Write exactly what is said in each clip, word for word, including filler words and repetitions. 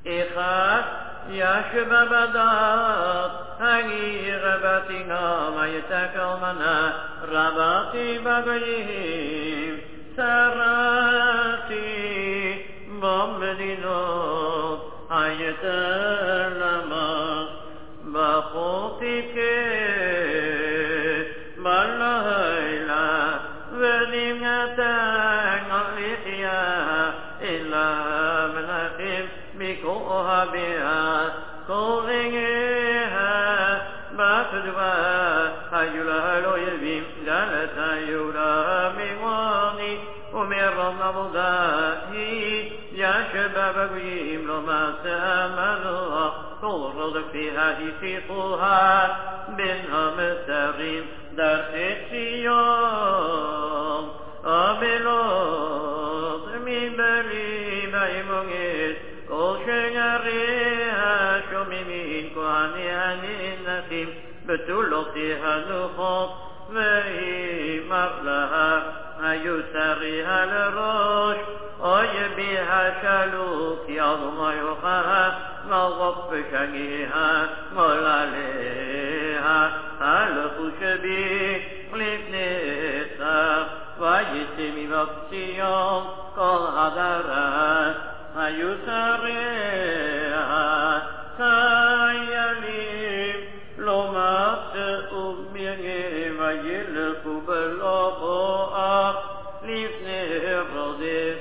אחד ישב בדעת, הגיר בתיגה ויתקל מנה, רבתי בגויים, שרתי במדינות, היתר למה, בחותי בלילה, ונמנתן על לחיה, אלא מנחם מכוחה ביה, כל רגעה בקדומה, היו לה לא יבים, דלת היו לה מגוני, ומרום עבודה היא, ישבה בגויים לא מצא מנוח, כל רודק פיה השיחוה, בין המצרים דרכי ציון, אבלות מבלי באמונית, כל שגריה שומעים כהני הננסים, בתולותי הנוחות, ואימר לה, היו שריה לראש, אוי בי השלוק, יאלו יוחה, נלغب בשגיה, מול עליה, הלכו שבי לפני סף, ויצא מבקציון כל הדרה, היו שריה, חיילים, לא מצאו מהם, וילכו בלא בואך, לפני רודף.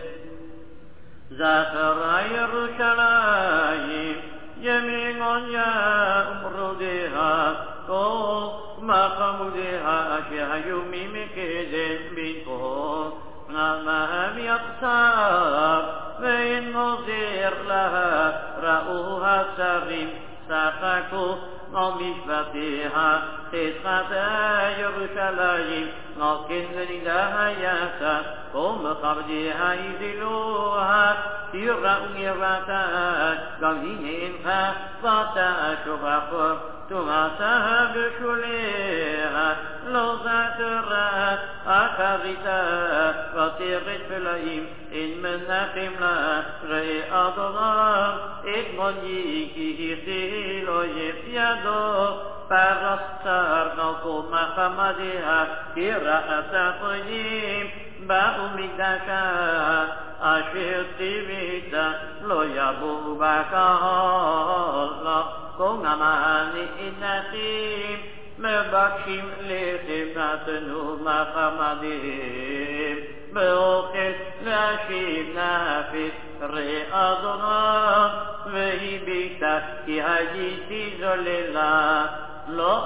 זכרה ירושלים, ימיגון יאמרודיה, כל מחמודיה, שהיו ממקדם בנפול, נעמהם יחסר, ואין מוזר לה, ראו השרים, שחקו על משפטיה, חסכתה ירושלים, נוקן ונידה היתה, כל מכבדיה יזילוה, תיראו יראתה, גם הנה אינך, ואתה שובחו, תומתה בשוליה, לא זכרה, אחריתה, ותרד פלאים, אין מנחם לה, ראה אדוניו, את מוני כי הכיל אויב ידו, פרס צר נלכו מחמדיה, כי ראתה חיים, באו מקדשה, אשר ציוותה, לא יבואו בקהל, כל נמני אינתים, מבקשים לחם נתנו מחמדים, באוכל להשיב נפש ראה אדוניו, והיא ביקשה כי הייתי זוללה, לא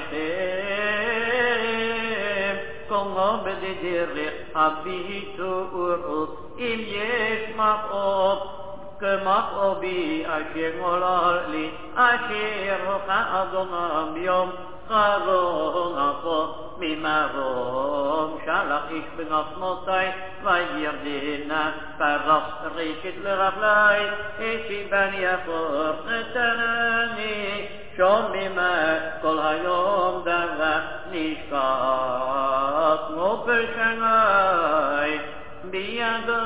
עליכם, כמו בדרך הביטו ורות, אם יש מכאוב, כמכאובי אשר מולל לי, אשר הוכה אדוניו ביום חרון אפו ממרום, שלח איש בנשמותי וירדנה, פרס רשת לרגלי, השיבני יפור נתנני, שוממה כל היום דבר נשכח, מופר שני בידו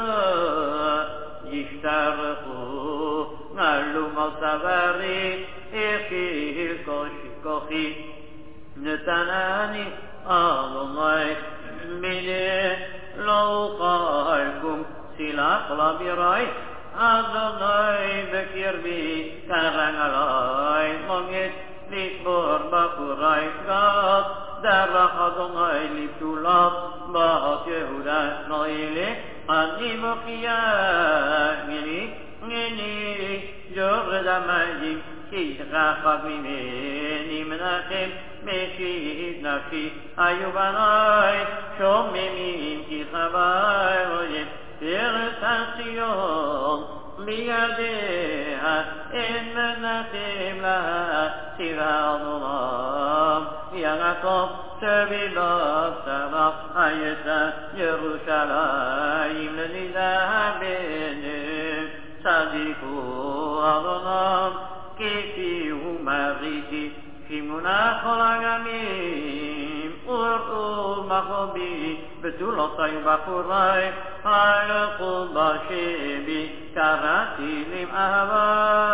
ישתרכו, נעלו מלסברי, הכיל כוחי, נתנני אדוני, מיני לא אוכל קום, סילח לבירי, אדוני בקרבי, קרן עלי, מוגת לשבור בחורי גת, דרך אדוני לפתולת, בת יהודה נוילי, אני מוקיע מיני, מיני, יורד המדים, כי רחק ממני מנחם, משיב נפשי, היו בני, שוממים כי חווי רואים, פרס הציון, בידיה, אין מנחם לה, ציווה אדוניו, יעקב שבילות שבח, הייתה ירושלים לנידה ביניהם, צדיקו אדוניו, כפי הוא מריתי, שימונה כל הגמים, וראו מחובי, בתולותיי ובחוריי, הלכו בשבי, קראתי למאהבה,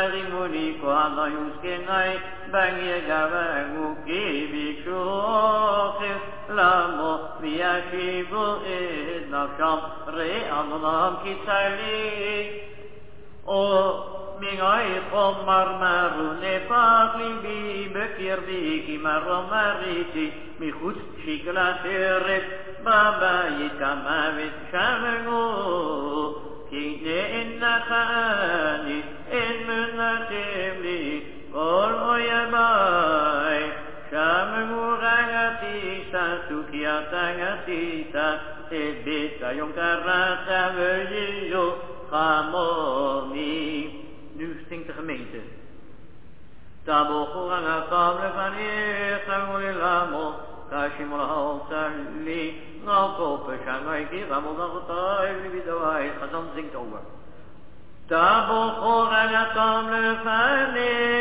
רימוני כהנה יוסקני בגיה בגוקי ביקשוכם למו וישיבו את נפשם רענונם כצלי או מגעי חומר מרו נפח ליבי בקרבי כי מרו מריתי מחוץ שקלה שרת בבית כמוות שמנו כי נאנך אני אין מנחם לי כל אויבי שמנו רגתיסה סוכייתה תביתה יום קראת ויו חמומי. Nu zingt de gemeente. Tabochu aan het tafel van Echel Lamo, Kashimol Halsali, Nalkope, Shanghai, Ramon Nalkotai, Vidawai, Hazan zingt over. Tabochu aan het tafel van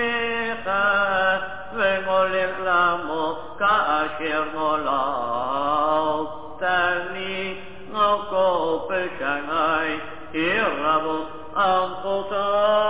Echel Lamo, Kashimol Halsali, Nalkope, Shanghai, Ramon Nalkotai.